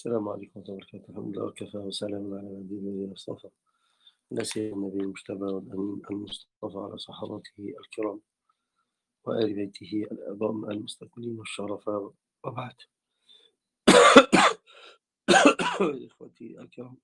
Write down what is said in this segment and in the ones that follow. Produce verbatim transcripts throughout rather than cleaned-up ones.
السلام عليكم ورحمة الله وبركاته. الحمد لله وكفى وسلام على عباده الذين اصطفى. لا سيما النبي المجتبى والأمين المصطفى على صحابته الكرام وآل بيته الأعظم المستقبلين والشرفاء، وبعد. إخوتي الكرام،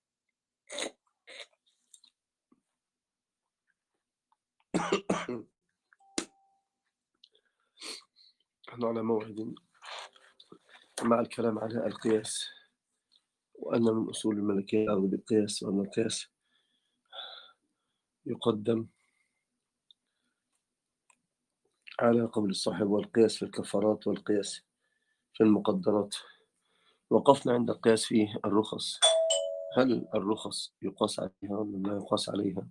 نحن على موعد مع الكلام على القياس، وأن من أصول الملكية الأخذ بالقياس، وأن القياس يقدم على قول الصاحب، والقياس في الكفارات والقياس في المقدرات. وقفنا عند القياس فيه الرخص. هل الرخص يقاس عليها ولا لا يقاس عليها؟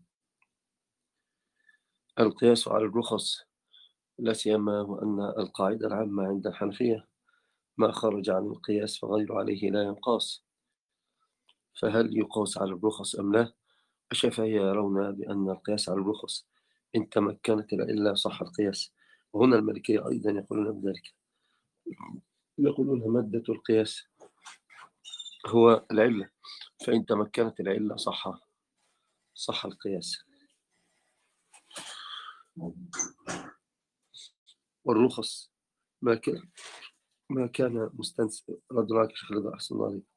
القياس على الرخص، لا سيما وأن القاعدة العامة عند الحنفية ما خرج عن القياس فغير عليه لا ينقاس. فهل يقاس على الرخص أم لا؟ الشافعية يرون بأن القياس على الرخص إن تمكنت العلة صح القياس، وهنا المالكية أيضا يقولون بذلك، يقولون مادة القياس هو العلة، فإن تمكنت العلة صح صح القياس. والرخص ما كان ما كان مستنس رد معك شيخ رضا أحسن الله عليك.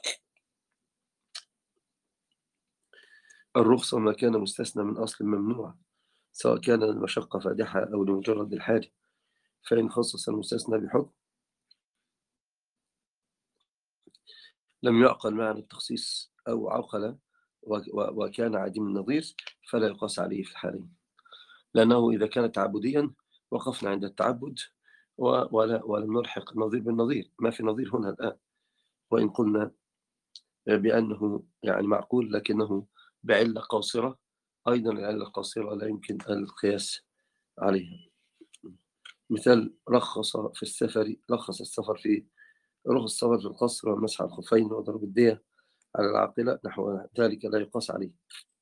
الرخصة ما كان مستثنى من أصل ممنوع، سواء كان المشقة فادحة أو لمجرد الحاجة، فإن خصص المستثنى بحكم لم يعقل معنى التخصيص أو عقل وكان عديم النظير فلا يقاس عليه في الحالين، لأنه إذا كان تعبديا وقفنا عند التعبد ولا ولم نلحق النظير بالنظير، ما في نظير هنا الآن. وإن قلنا بأنه يعني معقول لكنه بعلة قاصرة، أيضا العلة القاصرة لا يمكن القياس عليها. مثال رخص في السفر، رخص السفر في رخص السفر في القصر والمسح على الخفين وضرب الدية على العاقلة، نحو ذلك لا يقاس عليه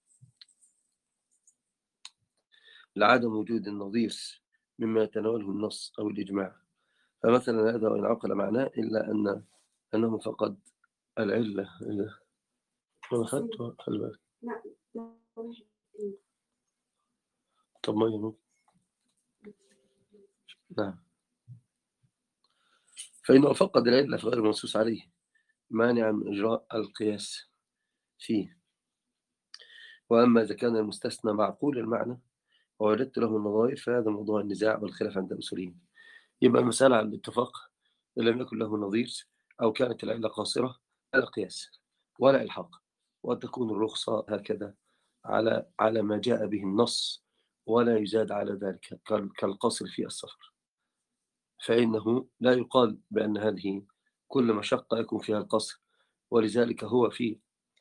لعدم وجود النظير مما يتناوله النص أو الإجماع. فمثلا هذا وإن عقل معناه إلا أن أنه فقد العلة. أنا أخذته خلي بالك. طب ما يمكن. نعم، فإنه فقد العلة في غير منصوص عليه مانع من إجراء القياس فيه. وأما إذا كان المستثنى معقول المعنى ووجدت له النظائر فهذا موضوع النزاع والخلاف عند الأصوليين. يبقى المسألة على الاتفاق إن لم يكن له نظير أو كانت العلة قاصرة لا قياس ولا إلحاق، وتكون الرخصة هكذا على على ما جاء به النص ولا يزاد على ذلك كالقصر في السفر، فإنه لا يقال بأن هذه كل مشقة يكون فيها القصر. ولذلك هو في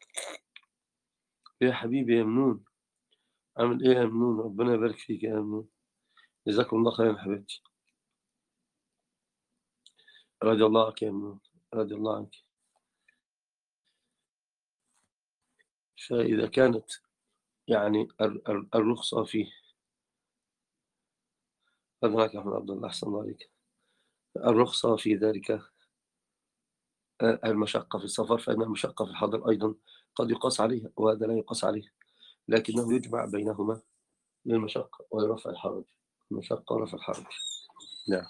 يا حبيبي يا منون، عامل إيه يا منون؟ ربنا يبارك فيك يا منون، جزاكم الله خيرا حبيبتي، رضي الله عنك يا منون، رضي الله عنك. فإذا كانت يعني الرخصة فيه، أدراك يا أحمد عبد الله أحسن الله عليك، الرخصة في ذلك المشقة في السفر، فإن المشقة في الحضر أيضا قد يقاس عليها، وهذا لا يقاس عليه، لكنه يجمع بينهما للمشقة ولرفع الحرج، المشقة ورفع الحرج. نعم.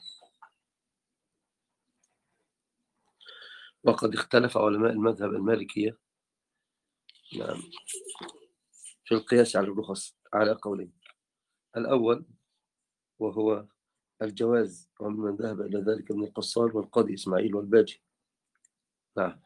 وقد اختلف علماء المذهب المالكية نعم في القياس على الرخص على قولين. الأول وهو الجواز، ومن ذهب إلى ذلك ابن القصار والقاضي إسماعيل والباجي. نعم،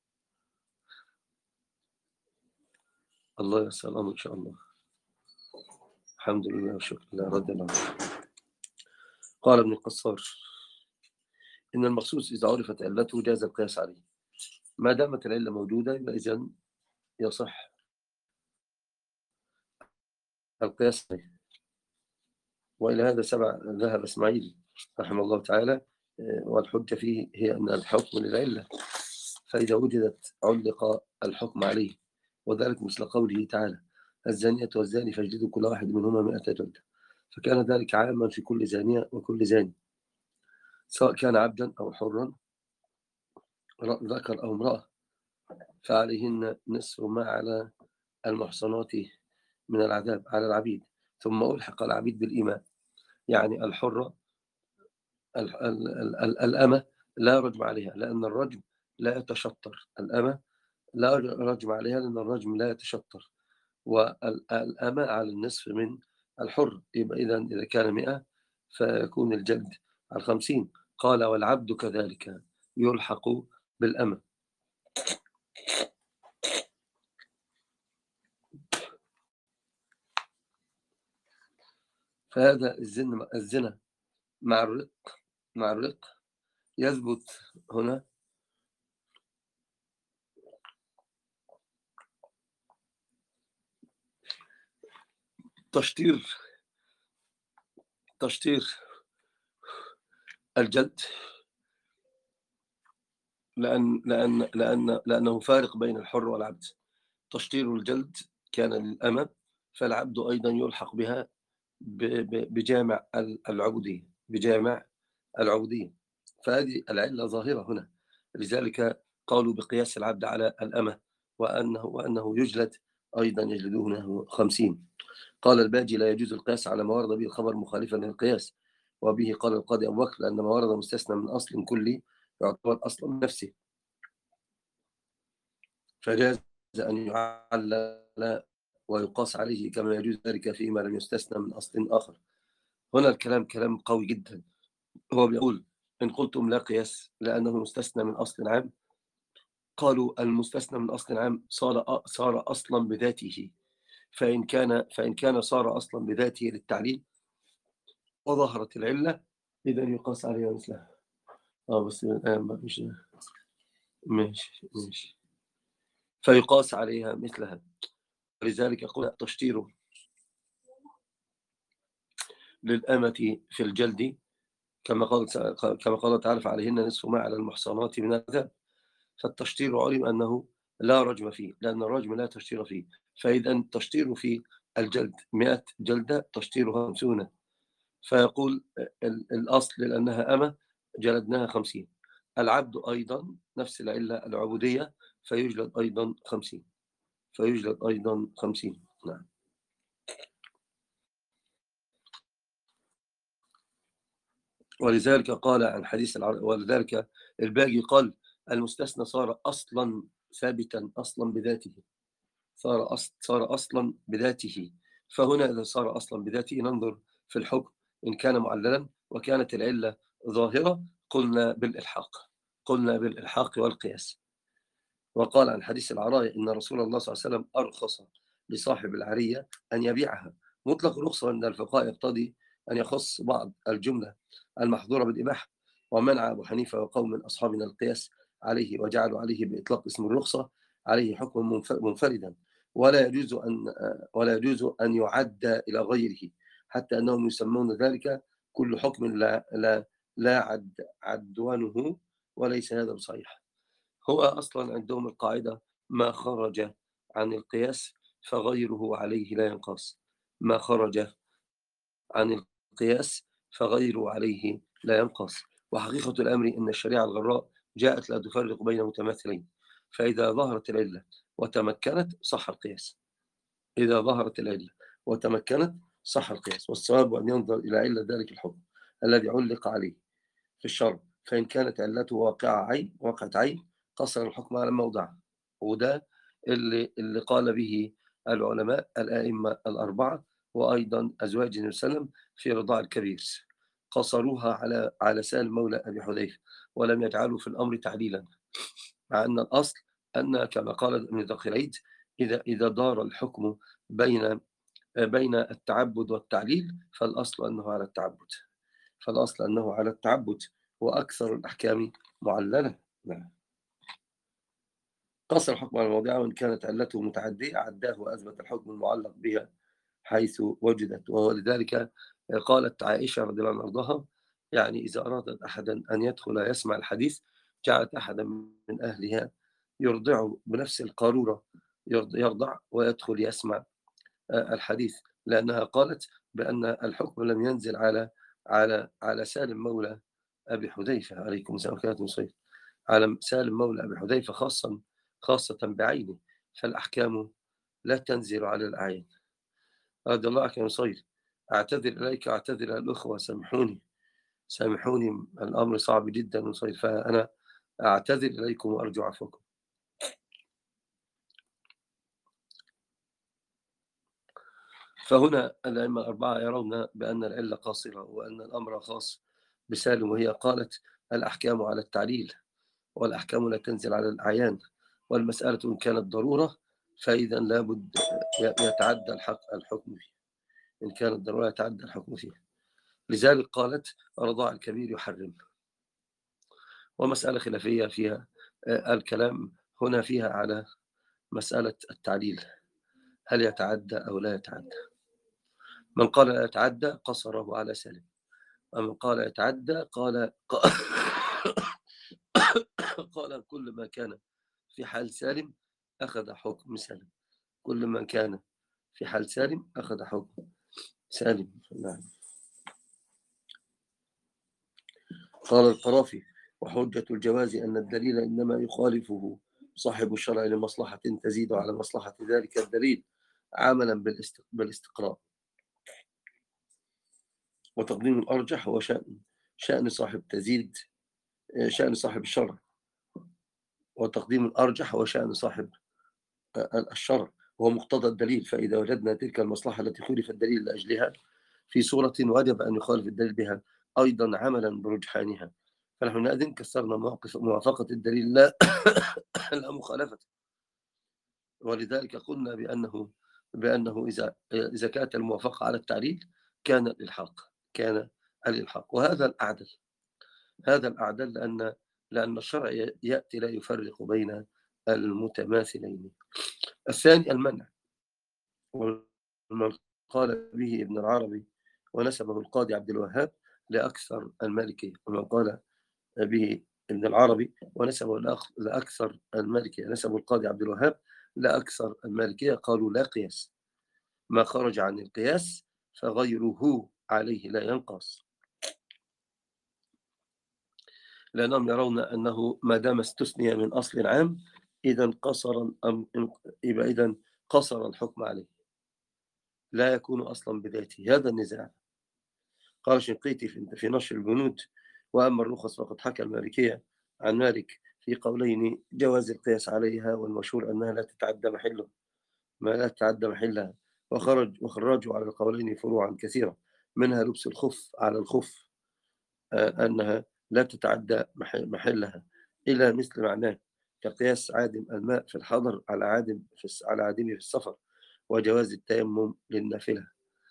الله يسأل الأمر إن شاء الله. الحمد لله والشكر لله، رضي الله عنه. قال ابن القصار إن المخصوص إذا عرفت علته جاز القياس عليه، ما دامت العلة موجودة يبقى إذن يصح القياس عليه. وإلى هذا سبع ذهب إسماعيل رحمه الله تعالى، والحجة فيه هي أن الحكم للعلة، فإذا وجدت علق الحكم عليه، وذلك مثل قوله تعالى الزانية والزاني فاجلدوا كل واحد منهما مئة جلدة، فكان ذلك عاما في كل زانية وكل زاني، سواء كان عبدا أو حرا ذكر أو امرأة، فعليهن نصف ما على المحصنات من العذاب على العبيد، ثم ألحق العبيد بالإماء، يعني الحرة ال- ال- ال- ال- الأمة لا رجم عليها، لأن الرجم لا يتشطر. الأمة لا رجم عليها لأن الرجم لا يتشطر، والأمة على النصف من الحر. يبقى إذا إذا كان مئة فيكون الجلد على خمسين. قال والعبد كذلك يلحق بالأمة. فهذا الزنا الزنا مع الرق مع الرق يثبت هنا تشطير تشطير الجلد، لأن لأن لأن لأنه فارق بين الحر والعبد. تشطير الجلد كان للأمة، فالعبد أيضا يلحق بها بجامع العبودية بجامع العبودية. فهذه العلة ظاهرة هنا، لذلك قالوا بقياس العبد على الأمة، وأنه وأنه يجلد أيضا يجلدونه خمسين. قال الباجي لا يجوز القياس على ما ورد به الخبر مخالفا للقياس، وبه قال القاضي أبو بكر لأن ما ورد مستثنى من أصل كلي يعتبر أصلا من نفسه، فجاز أن يعلل ويقاس عليه كما يجوز ذلك فيما لم يستثنى من أصل آخر. هنا الكلام كلام قوي جدا. هو بيقول إن قلتم لا قياس لأنه مستثنى من أصل عام، قالوا المستثنى من أصل عام صار صار أصلا بذاته، فإن كان فإن كان صار أصلا بذاته للتعليل وظهرت العلة إذا يقاس عليها مثلها. اه بس الآن بقى مش ماشي ماشي فيقاس عليها مثلها. لذلك يقول تشطير للأمة في الجلد كما قال كما قال تعالى فعليهن نصف ما على المحصنات من العذاب. فالتشطير علم أنه لا رجم فيه، لأن الرجم لا تشطير فيه. فإذا التشطير في الجلد مئة جلدة تشطيرها خمسون، فيقول الأصل لأنها أمة جلدناها خمسين. العبد أيضا نفس العلة العبودية فيجلد أيضا خمسين فيجلد أيضا خمسين. نعم. ولذلك قال عن حديث العر... ولذلك الباقي قال المستثنى صار أصلا ثابتا أصلا بذاته، صار أصل صار أصلا بذاته. فهنا إذا صار أصلا بذاته ننظر في الحكم إن كان معللا وكانت العلة ظاهرة قلنا بالإلحاق قلنا بالإلحاق والقياس. وقال عن حديث العراية إن رسول الله صلى الله عليه وسلم أرخص لصاحب العرية أن يبيعها. مطلق الرخصة عند الفقهاء يقتضي أن يخص بعض الجملة المحظورة بالإباحة، ومنع أبو حنيفة وقوم من أصحابنا القياس عليه وجعلوا عليه بإطلاق اسم الرخصة عليه حكم منفردا، ولا يجوز أن ولا يجوز أن يعد إلى غيره، حتى أنهم يسمون ذلك كل حكم لا لا لا عد عدوانه، وليس هذا بصحيح. هو أصلا عندهم القاعدة ما خرج عن القياس فغيره عليه لا ينقص. ما خرج عن القياس فغيره عليه لا ينقص. وحقيقة الأمر أن الشريعة الغراء جاءت لا تفرق بين متماثلين، فإذا ظهرت العلة وتمكنت صح القياس. إذا ظهرت العلة وتمكنت صح القياس، والصواب أن ينظر إلى علة ذلك الحكم الذي علق عليه في الشرع، فإن كانت علته واقعة عين واقعة عين قصر الحكم على موضعه. وده اللي, اللي قال به العلماء الآئمة الأربعة وأيضا أزواج النبي صلى الله عليه وسلم في رضاع الكبير، قصروها على على سالم مولى أبي حذيفة ولم يجعلوا في الأمر تعليلا، مع أن الأصل أن كما قال ابن دقيق إذا إذا دار الحكم بين بين التعبد والتعليل فالأصل أنه على التعبد فالأصل أنه على التعبد وأكثر الأحكام معللة. نعم. قصر الحكم على الموضوع وإن كانت علته متعدية عداه وأثبت الحكم المعلق بها حيث وجدت. ولذلك قالت عائشة رضي الله عنها وارضاها يعني إذا أرادت أحدا أن يدخل يسمع الحديث جعلت أحدا من أهلها يرضع بنفس القارورة يرضع ويدخل يسمع الحديث، لأنها قالت بأن الحكم لم ينزل على على على سالم مولى أبي حذيفة عليكم السلام على سالم مولى أبي حذيفة خاصا خاصة بعينه، فالأحكام لا تنزل على الأعيان. رضي الله عنك يا نصير، أعتذر إليك، أعتذر إلى الأخوة، سامحوني سامحوني الأمر صعب جدا نصير، فأنا أعتذر إليكم وأرجو عفوكم. فهنا الأئمة الأربعة يرون بأن العلة قاصرة وأن الأمر خاص بسالم، وهي قالت الأحكام على التعليل والأحكام لا تنزل على الأعيان، والمسألة إن كانت ضرورة فإذا لابد يتعدى الحق الحكم فيه، إن كانت ضرورة يتعدى الحكم فيه. لذلك قالت رضاع الكبير يحرم. ومسألة خلافية فيها الكلام هنا فيها على مسألة التعليل، هل يتعدى أو لا يتعدى. من قال لا يتعدى قصره على سالم، ومن قال يتعدى قال قال كل ما كان في حال سالم أخذ حكم سالم، كل من كان في حال سالم أخذ حكم سالم. نعم. قال القرافي وحجة الجواز أن الدليل إنما يخالفه صاحب الشرع لمصلحة تزيد على مصلحة ذلك الدليل عملا بالاستقراء، وتقديم الأرجح هو شأن شأن صاحب تزيد شأن صاحب الشرع، وتقديم الأرجح هو شأن صاحب الشرع وهو مقتضى الدليل. فإذا وجدنا تلك المصلحة التي خلف الدليل لأجلها في صورة وجب أن يخالف الدليل بها أيضا عملا برجحانها، فنحن نأذن كسرنا موقف موافقة الدليل لا لا مخالفة. ولذلك قلنا بأنه بأنه إذا إذا كانت الموافقة على التعليل كان الإلحاق كان الإلحاق وهذا الأعدل هذا الأعدل لأن لأن الشرع يأتي لا يفرق بين المتماثلين. الثاني المنع، ومن قال به ابن العربي ونسبه القاضي عبد الوهاب لأكثر المالكية، ومن قال به ابن العربي ونسبه لأكثر المالكية نسبه القاضي عبد الوهاب لأكثر المالكية قالوا لا قياس، ما خرج عن القياس فغيره عليه لا ينقص، لأنهم يرون أنه ما دام استثني من أصل عام إذا قصر يبقى إذا قصر الحكم عليه، لا يكون أصلا بذاته. هذا النزاع. قال شنقيطي في نشر الجنود وأما الرخص فقد حكى المالكية عن مالك في قولين جواز القياس عليها، والمشهور أنها لا تتعدى محله ما لا تتعدى محلها، وخرج وخرجوا على القولين فروعا كثيرة، منها لبس الخف على الخف أنها لا تتعدى محلها إلى مثل معناه كقياس عادم الماء في الحضر على عادم في على عادمه في السفر، وجواز التيمم للنافلة.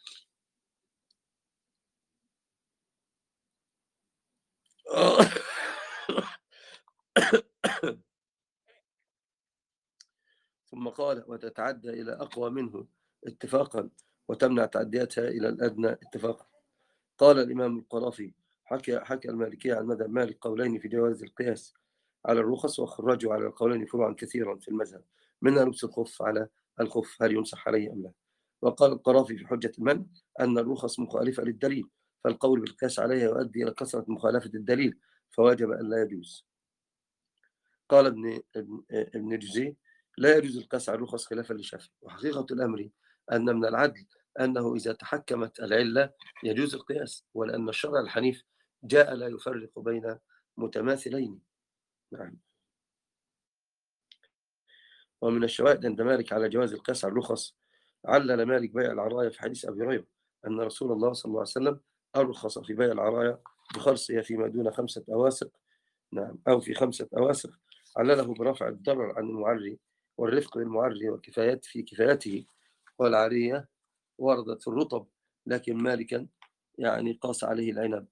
ثم قال وتتعدى إلى أقوى منه اتفاقا وتمنع تعديتها إلى الأدنى اتفاقا. قال الإمام القرافي حكى حكى المالكية عن مذهب مالك قولين في جواز القياس على الرخص، وخرجوا على القولين فروعا كثيرا في المذهب، منها لبس الخف على الخف هل يمسح عليه أم لا. وقال القرافي في حجة المنع أن الرخص مخالفة للدليل، فالقول بالقياس عليها يؤدي إلى كثرة مخالفة الدليل فواجب أن لا يجوز. قال ابن ابن ابن جزي لا يجوز القياس على الرخص خلافا للشافعي، وحقيقة الأمر أن من العدل أنه إذا تحكمت العلة يجوز القياس، ولأن الشرع الحنيف جاء لا يفرق بين متماثلين. نعم. ومن الشواهد عند مالك على جواز القياس على الرخص علل مالك بيع العرايا في حديث أبي هريرة أن رسول الله صلى الله عليه وسلم أرخص في بيع العرايا بخرصها فيما دون خمسة أواسق، نعم، أو في خمسة أواسق، علله برفع الضرر عن المعري والرفق بالمعري وكفايات في كفايته، والعارية وردت في الرطب، لكن مالكا يعني قاس عليه العنب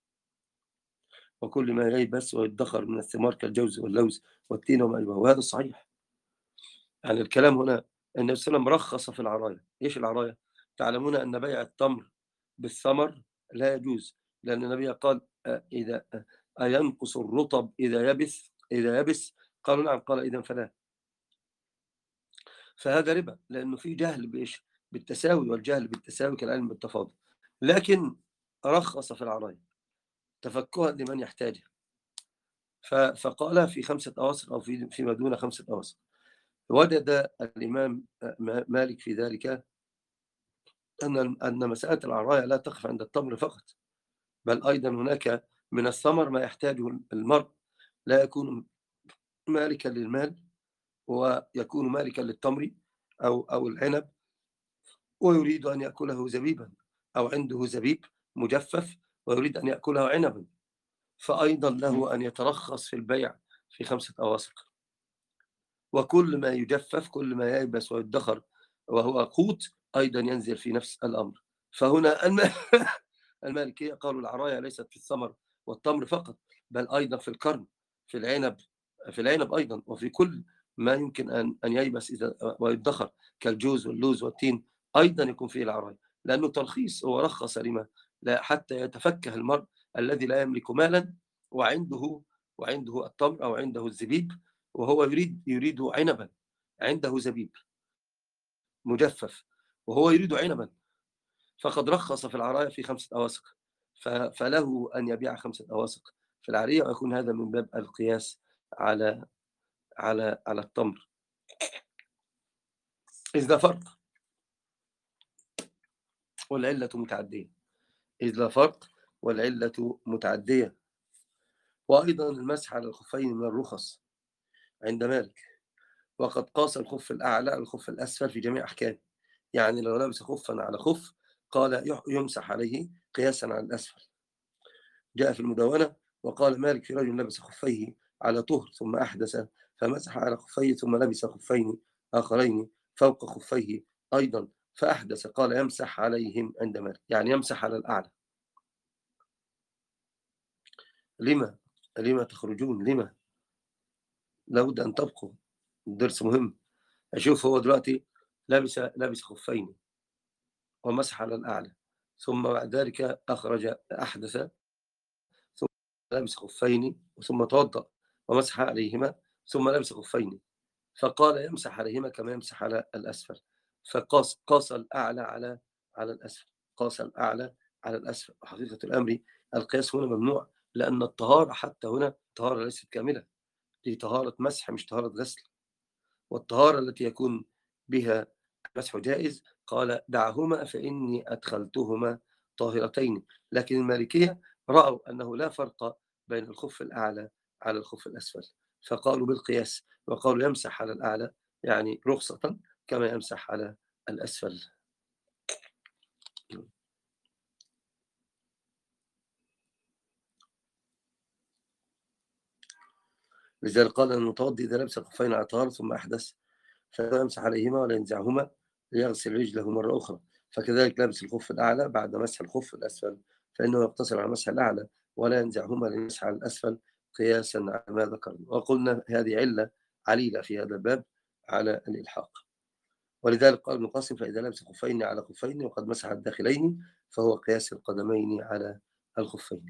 وكل ما ييبس ويدخر من الثمار كالجوز واللوز والتين وما يبه، وهذا الصحيح. يعني الكلام هنا النبي صلى الله عليه وسلم رخص في العرايا. ايش العرايا؟ تعلمون ان بيع التمر بالثمر لا يجوز، لان النبي قال اذا اينقص الرطب اذا يبس اذا يبس قالوا نعم، قال اذا فلا. فهذا ربا، لانه في جهل بايش؟ بالتساوي، والجهل بالتساوي كالعلم بالتفاضل. لكن رخص في العرايا تفكها لمن يحتاجها، فقال في خمسة أواسق أو في فيما دون خمسة أواسق. وجد الإمام مالك في ذلك أن أن مسألة العراية لا تقف عند التمر فقط، بل أيضا هناك من الثمر ما يحتاجه المرء، لا يكون مالكا للمال ويكون مالكا للتمر أو أو العنب، ويريد أن يأكله زبيبا، أو عنده زبيب مجفف ويريد أن يأكله عنبا، فأيضا له أن يترخص في البيع في خمسة أواسق. وكل ما يجفف، كل ما ييبس ويدخر وهو قوت، أيضا ينزل في نفس الأمر. فهنا الم- المالكية قالوا العراية ليست في الثمر والتمر فقط، بل أيضا في الكرم، في العنب، في العنب أيضا، وفي كل ما يمكن أن أن ييبس إذا ويدخر كالجوز واللوز والتين، أيضا يكون فيه العراية، لأنه ترخيص. هو رخص لما لا حتى يتفكه المرء الذي لا يملك مالا وعنده وعنده التمر أو عنده الزبيب، وهو يريد يريد عنبا، عنده زبيب مجفف وهو يريد عنبا، فقد رخص في العراية في خمسة أواسق، فله أن يبيع خمسة أواسق في العارية، ويكون هذا من باب القياس على على على التمر. إذ لا فرق والعلة متعدية، إذ لا فرق والعلة متعدية. وأيضا المسح على الخفين من الرخص عند مالك، وقد قاس الخف الأعلى على الخف الأسفل في جميع أحكامه. يعني لو لبس خفا على خف قال يمسح عليه قياسا على الأسفل. جاء في المدونة وقال مالك في رجل لبس خفيه على طهر ثم أحدث فمسح على خفيه ثم لبس خفين آخرين فوق خفيه أيضا فأحدث، قال يمسح عليهم عند مالك، يعني يمسح على الأعلى. لما لما تخرجون؟ لما لابد أن تبقوا، الدرس مهم. أشوف هو دلوقتي لابس لابس خفين ومسح على الأعلى، ثم بعد ذلك أخرج أحدث، ثم لبس خفين ثم توضأ ومسح عليهما ثم لبس خفين، فقال يمسح عليهما كما يمسح على الأسفل، فقاس قاس الأعلى على على الأسفل، قاس الأعلى على الأسفل. وحقيقة الأمر القياس هنا ممنوع، لأن الطهارة حتى هنا طهارة ليست كاملة، دي طهارة مسح مش طهارة غسل. والطهارة التي يكون بها المسح جائز قال دعهما فإني أدخلتهما طاهرتين. لكن المالكية رأوا أنه لا فرق بين الخف الأعلى على الخف الأسفل، فقالوا بالقياس، وقالوا يمسح على الأعلى يعني رخصة كما يمسح على الأسفل. لذلك قال المتوضي إذا لبس الخفين على طهارة ثم أحدث فلا يمسح عليهما ولا ينزعهما ليغسل رجله مرة أخرى. فكذلك لابس الخف الأعلى بعد مسح الخف الأسفل فإنه يقتصر على مسح الأعلى ولا ينزعهما ليمسح على الأسفل قياسا على ما ذكرنا. وقلنا هذه علة عليلة في هذا الباب على الإلحاق. ولذلك قال ابن القاسم فإذا لبس خفين على خفين وقد مسح الداخلين فهو قياس القدمين على الخفين.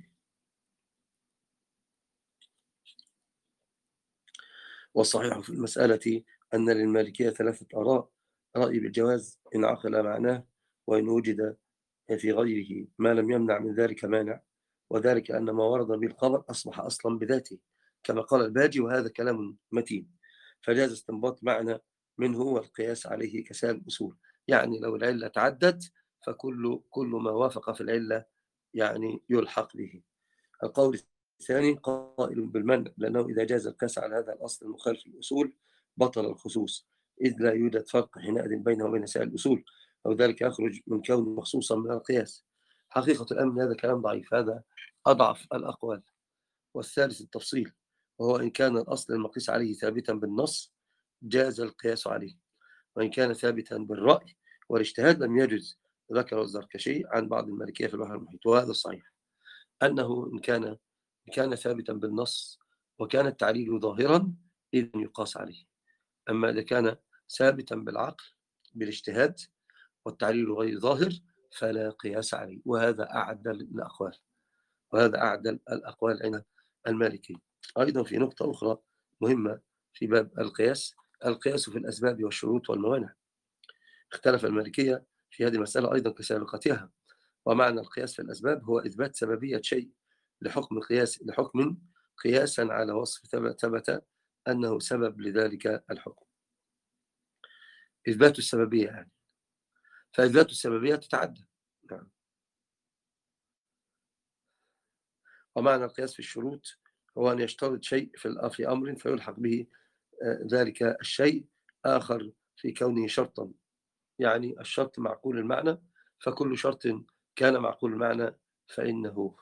والصحيح في المسألة أن للمالكية ثلاثة آراء: رأي بالجواز إن عقل معناه، وإن وجد في غيره ما لم يمنع من ذلك مانع، وذلك أن ما ورد به الخبر أصبح أصلا بذاته كما قال الباجي، وهذا كلام متين، فجاز استنباط معنى منه والقياس عليه كسائر الأصول. يعني لو العلة تعدت فكل كل ما وافق في العلة يعني يلحق به. القول الثاني قائل بالمنع، لأنه إذا جاز القياس على هذا الأصل المخالف للأصول بطل الخصوص، إذ لا يوجد فرق حينئذ بينه وبين سائر الأصول، أو ذلك يخرج من كونه مخصوصا من القياس. حقيقة الأمر هذا كلام ضعيف، هذا أضعف الأقوال. والثالث التفصيل، وهو إن كان الأصل المقيس عليه ثابتا بالنص جاز القياس عليه، وإن كان ثابتا بالرأي والاجتهاد لم يجز. ذكر الزركشي عن بعض المالكية في البحر المحيط، وهذا الصحيح، أنه إن كان كان ثابتا بالنص وكان التعليل ظاهرا إذن يقاس عليه. أما إذا كان ثابتا بالعقل بالاجتهاد والتعليل غير ظاهر فلا قياس عليه، وهذا أعدل الأقوال، وهذا أعدل الأقوال عند المالكي. أيضا في نقطة أخرى مهمة في باب القياس، القياس في الأسباب والشروط والموانع. اختلف المالكية في هذه المسألة أيضا كسابقتها. ومعنى القياس في الأسباب هو إثبات سببية شيء لحكم قياس لحكم قياسا على وصف ثبت أنه سبب لذلك الحكم. إثبات السببية يعني، فإثبات السببية تتعدى. نعم. ومعنى القياس في الشروط هو أن يشترط شيء في في أمر فيلحق به ذلك الشيء آخر في كونه شرطا، يعني الشرط معقول المعنى، فكل شرط كان معقول المعنى فإنه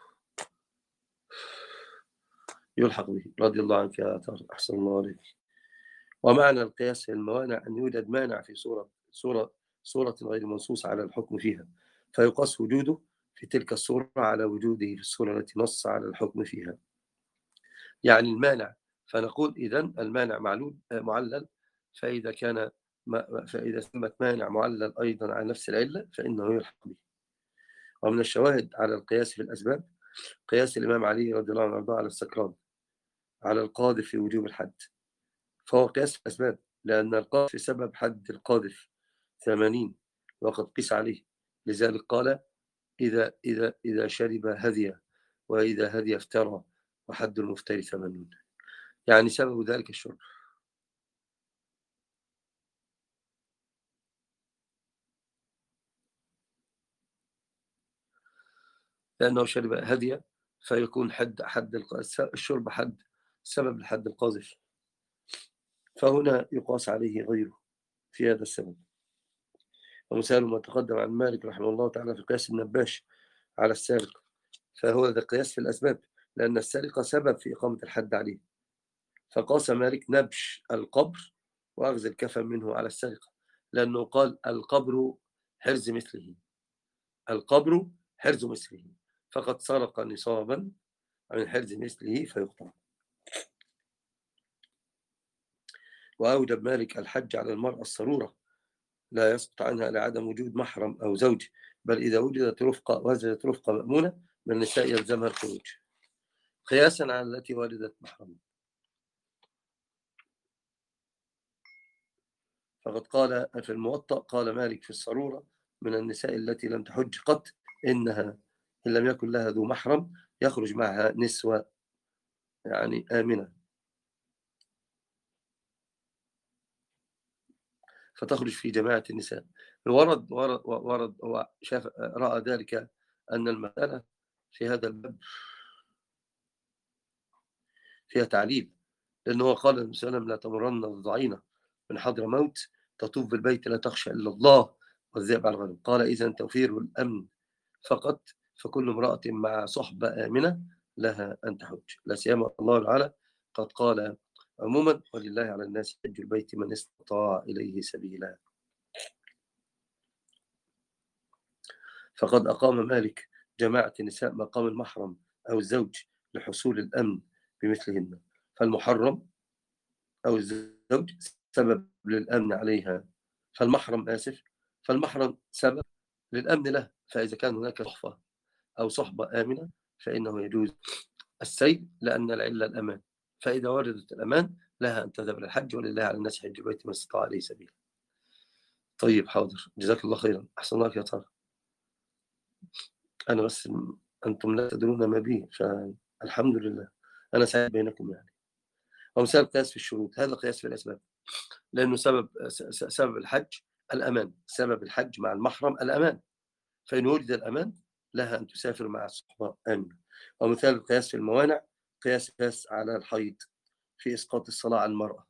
يلحق به. رضي الله عنك يا طارق، أحسن الله عليك. ومعنى القياس في الموانع أن يوجد مانع في صورة صورة صورة غير منصوص على الحكم فيها، فيقاس وجوده في تلك الصورة على وجوده في الصورة التي نص على الحكم فيها. يعني المانع، فنقول إذن المانع معلول معلل، فإذا كان فإذا ثمت مانع معلل أيضا على نفس العلة فإنه يلحق به. ومن الشواهد على القياس في الأسباب قياس الإمام علي رضي الله عنه على السكران على القاذف في وجوب الحد، فهو قياس في الأسباب، لأن القاذف سبب حد القاذف ثمانين وقد قيس عليه، لذلك قال إذا إذا إذا شرب هدي، وإذا هدي افترى، وحد المفتري ثمانون، يعني سبب ذلك الشرب. لأنه شرب هدي فيكون حد حد الشرب حد سبب الحد القاذف، فهنا يقاس عليه غيره في هذا السبب. ومثال ما تقدم عن مالك رحمه الله تعالى في قياس النباش على السارق، فهو ذا قياس في الأسباب، لأن السرقة سبب في إقامة الحد عليه، فقاس مالك نبش القبر وأخذ الكفن منه على السرقة، لأنه قال القبر حرز مثله، القبر حرز مثله، فقد سرق نصابا من حرز مثله فيقطع. وأوجب مالك الحج على المرأة الصرورة، لا يسقط عنها لعدم وجود محرم أو زوج، بل إذا وجدت رفقة وجدت رفقة مأمونة من النساء يلزمها الخروج، قياسا على التي ولدت محرما. فقد قال في الموطأ قال مالك في الصرورة من النساء التي لم تحج قط إنها إن لم يكن لها ذو محرم يخرج معها نسوة يعني آمنة، فتخرج في جماعة النساء. ورد ورد ورد هو شاف رأى ذلك أن المسألة في هذا الباب فيها تعليل، لأنه قال النبي صلى الله عليه وسلم لا تمرن الضعينة من حضر موت تطوف بالبيت لا تخشى إلا الله والذئب على الغنم، قال إذا توفير الأمن فقط فكل امرأة مع صحبة آمنة لها أن تحج، لا سيما الله تعالى قد قال عموما ولله على الناس حج البيت من استطاع إليه سبيلا. فقد أقام مالك جماعة النساء مقام المحرم أو الزوج لحصول الأمن بمثلهن، فالمحرم أو الزوج سبب للأمن عليها، فالمحرم آسف فالمحرم سبب للأمن له، فإذا كان هناك صحبة أو صحبة آمنة فإنه يجوز السير، لأن العلة الأمان، فإذا وردت الأمان لها أن تذهب للحج، ولله على الناس حج البيت من استطاع عليه سبيل. طيب حاضر، جزاك الله خيرا، أحسن الله يا طارق. أنا بس أنتم لا تدرون ما بي، فالحمد لله أنا سعيد بينكم يعني. ومثال قياس في الشروط، هذا قياس في الأسباب، لأنه سبب سبب الحج الأمان، سبب الحج مع المحرم الأمان، فإن وجد الأمان لها أن تسافر مع الصحبة آمنة. ومثال القياس في الموانع قياس قياس على الحيض في إسقاط الصلاة على المرأة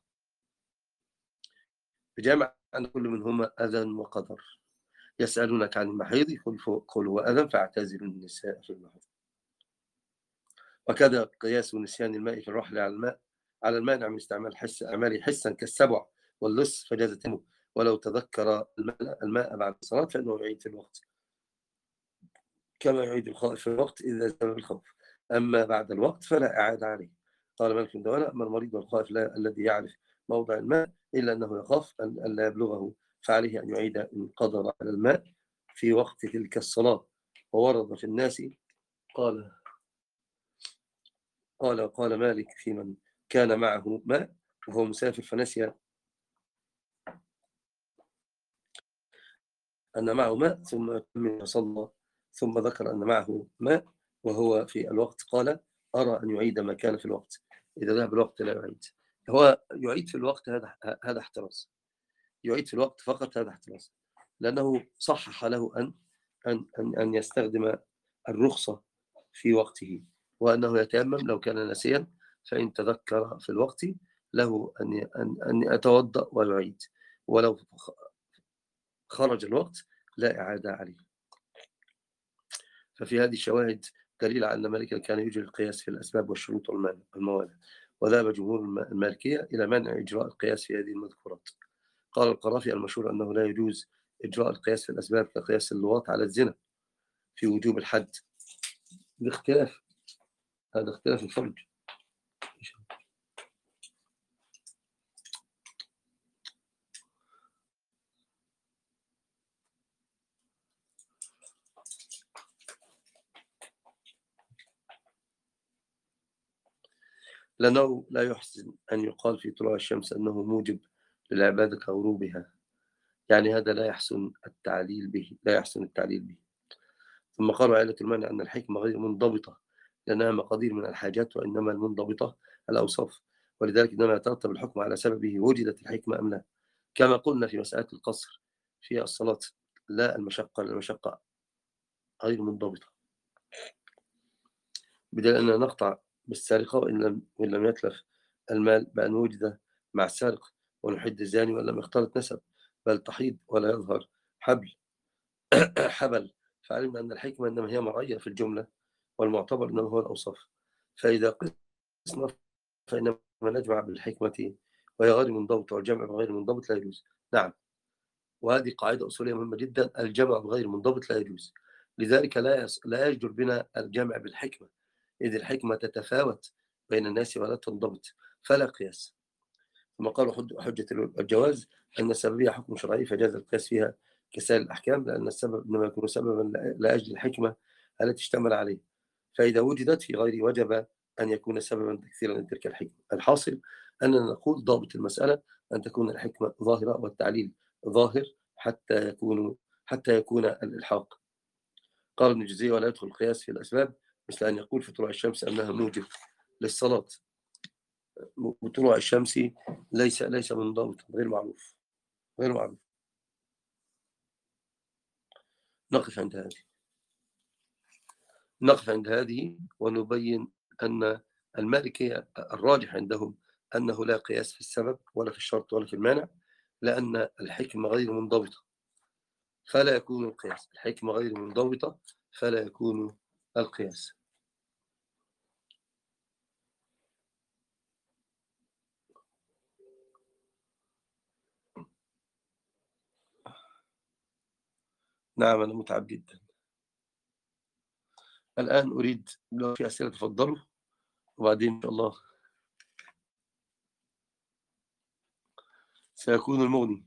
بجمع أن كل منهما أذى وقدر. يسألونك عن المحيض قل هو أذى فاعتزلوا النساء في المحيض. وكذا قياس نسيان الماء في الرحل على الماء على المانع من استعمال حس أعماله حسا كالسبع واللص فجاز تمه، ولو تذكر الماء بعد الصلاة فإنه يعيد في الوقت كما يعيد الخائف في الوقت إذا سبب الخوف، أما بعد الوقت فلا إعادة عليه. قال مالك بن دولة أما المريض والخائف الذي يعرف موضع الماء إلا أنه يخاف أن لا يبلغه فعليه أن يعيد إن قدر على الماء في وقت تلك الصلاة. وورد في الناس قال قال قال مالك في من كان معه ماء وهو مسافر فنسي أن معه ماء ثم كمل صلى ثم ذكر أن معه ماء وهو في الوقت قال أرى أن يعيد ما كان في الوقت، إذا ذهب الوقت لا يعيد، هو يعيد في الوقت، هذا هذا احتراز، يعيد في الوقت فقط هذا احتراز، لأنه صحح له أن أن أن أن يستخدم الرخصة في وقته، وأنه يتيمم لو كان ناسيا، فإن تذكر في الوقت له أن أن أن يتوضأ ويعيد، ولو خرج الوقت لا إعادة عليه. ففي هذه الشواهد دليل على أن مالكا كان يجري القياس في الأسباب والشروط والموانع، وذهب جمهور المالكية إلى منع إجراء القياس في هذه المذكورات. قال القرافي المشهور أنه لا يجوز إجراء القياس في الأسباب كقياس اللواط على الزنا في وجوب الحد، باختلاف هذا اختلاف الفرج. لأنه لا يحسن أن يقال في طلوع الشمس أنه موجب للعبادة كغروبها، يعني هذا لا يحسن التعليل به لا يحسن التعليل به. ثم قالوا علة المانع أن الحكمة غير منضبطة، لأنها مقادير من الحاجات، وإنما المنضبطة الأوصاف، ولذلك إنما يترتب الحكم على سببه وجدت الحكمة أم لا، كما قلنا في مسألة القصر في الصلاة، لا المشقة المشقة غير منضبطة، بدل أن نقطع بالسارقة وإن لم, وإن لم يتلف المال بأن وجد مع السارق، ونحد الزاني وإن لم يختلط نسب، بل تحيض ولا يظهر حبل حبل، فعلمنا أن الحكمة إنما هي مرعية في الجملة، والمعتبر إنما هو الأوصاف. فإذا قسنا فإنما نجمع بالحكمة وهي غير منضبطة، والجمع بغير منضبط لا يجوز. نعم، وهذه قاعدة أصولية مهمة جدا، الجمع بغير منضبط لا يجوز. لذلك لا لا يجدر بنا الجمع بالحكمة، إذ الحكمة تتفاوت بين الناس ولا تنضبط، فلا قياس. ثم قالوا حجة الجواز أن السببية حكم شرعي، فجاز القياس فيها كسائر الأحكام، لأن السبب إنما يكون سببا لأجل الحكمة التي اشتمل عليه، فإذا وجدت في غير وجب أن يكون سببا تكثيرا لتلك الحكمة. الحاصل أننا نقول ضابط المسألة أن تكون الحكمة ظاهرة والتعليل ظاهر حتى يكون حتى يكون الإلحاق. قال ابن الجزري ولا يدخل القياس في الأسباب، مثل أن يقول في طلوع الشمس أنها موجب للصلاة، وطلوع الشمس ليس ليس منضبط، غير معروف غير معروف. نقف عند هذه نقف عند هذه ونبين أن المالكية الراجح عندهم أنه لا قياس في السبب ولا في الشرط ولا في المانع، لأن الحكمة غير منضبطة فلا يكون القياس، الحكمة غير منضبطة فلا يكون القياس. نعم، أنا متعب جدا. الآن أريد لو في أسئلة تفضلوا، وبعدين إن شاء الله سيكون المغني.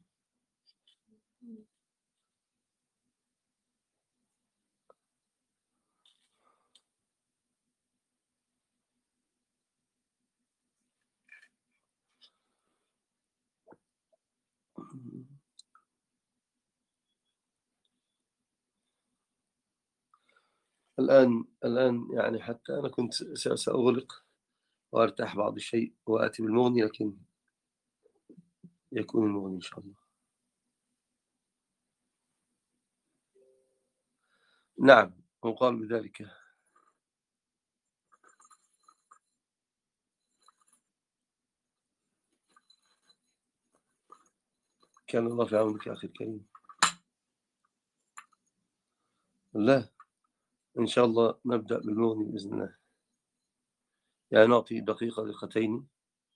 الآن الآن يعني حتى أنا كنت سأغلق وأرتاح بعض الشيء وآتي بالمغني، لكن يكون المغني إن شاء الله. نعم، وقال بذلك. كان الله في عونك يا أخي الكريم. لا، إن شاء الله نبدأ بالمغني بإذن الله، يعني نعطي دقيقة دقيقتين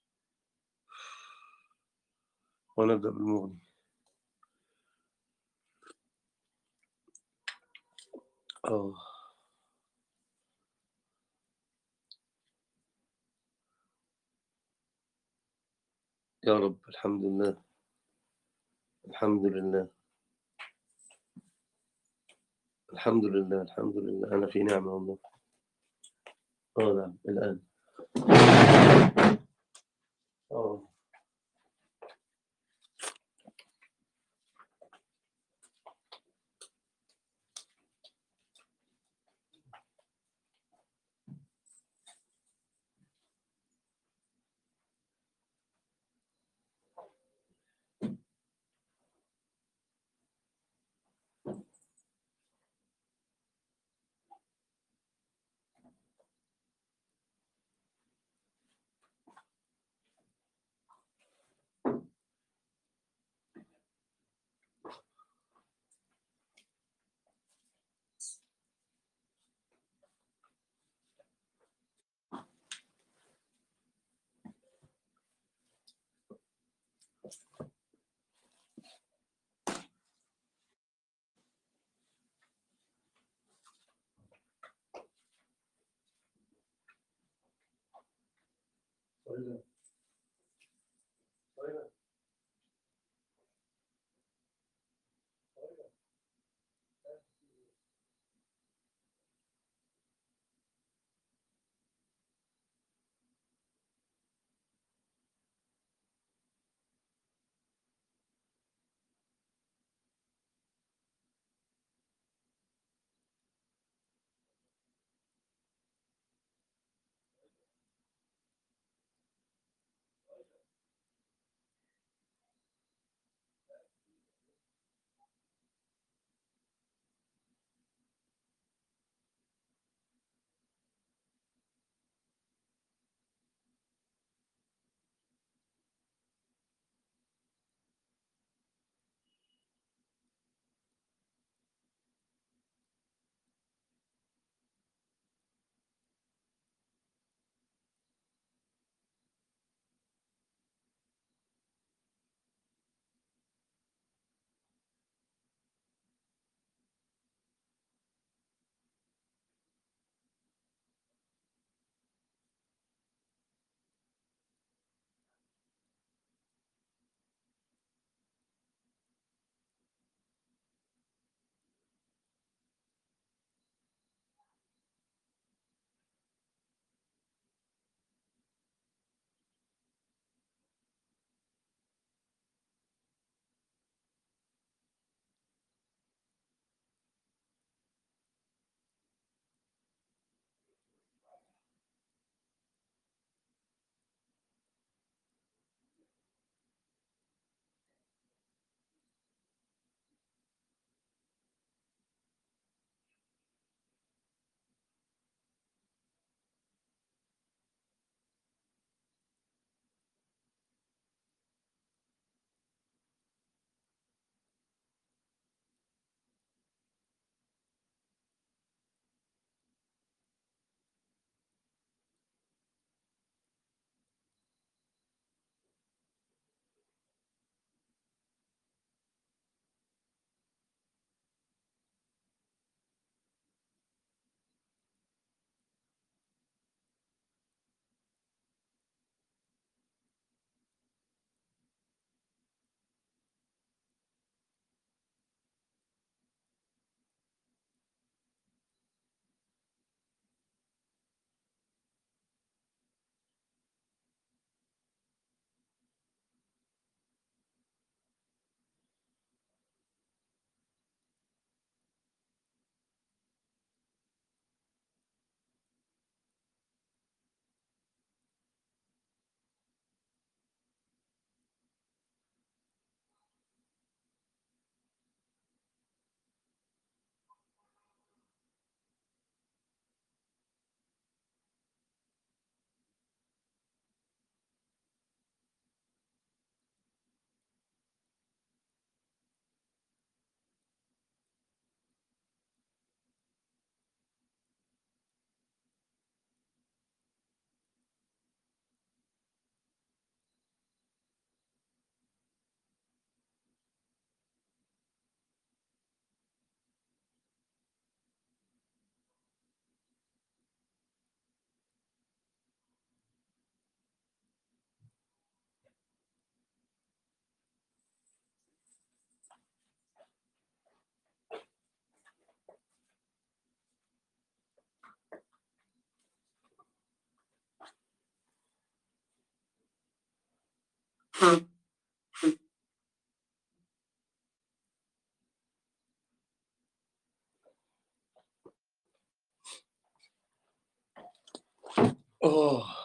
ونبدأ بالمغني. أوه. يا رب، الحمد لله الحمد لله الحمد لله الحمد لله، أنا في نعمة والله. آه نعم، الآن آه أوه.